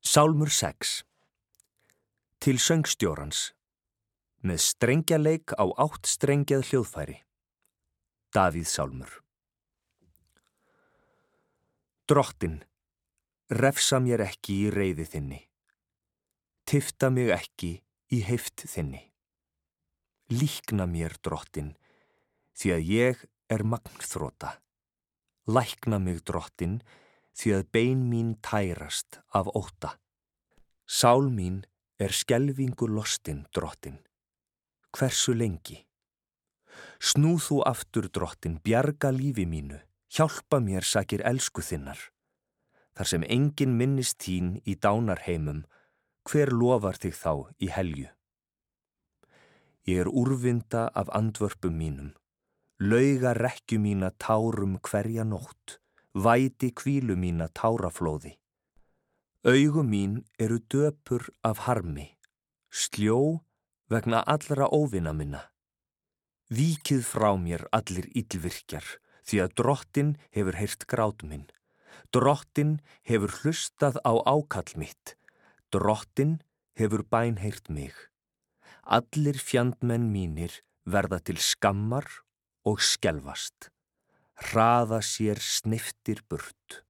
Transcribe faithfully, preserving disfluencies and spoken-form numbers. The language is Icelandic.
Sálmur sex. Til söngstjórans. Með strengjaleik á átt strengjað hljóðfæri. Davíð sálmur. Drottinn, refsa mér ekki í reiði þinni. Tifta mig ekki í heift þinni. Líkna mér, drottinn, því að ég er magnþrota. Lækna mig, drottinn, því að bein mín tærast af ótta. Sál mín er skelfingu lostin, drottinn. Hversu lengi? Snú þú aftur, drottinn, bjarga lífi mínu, hjálpa mér sakir elsku þinnar. Þar sem enginn minnist þín í dánarheimum, hver lofar þig þá í helju? Ég er úrvinda af andvörpum mínum, lauga rekkju mína tárum hverja nótt, væti hvílu mína táraflóði. Augu mín eru döpur af harmi, sljó vegna allra óvina minna. Víkið frá mér allir illvirkjar, því að drottinn hefur heyrt grát minn. Drottinn hefur hlustað á ákall mitt. Drottinn hefur bænheyrt mig. Allir fjandmenn mínir verða til skammar og skelfast. Hraða sér sneyptir burt.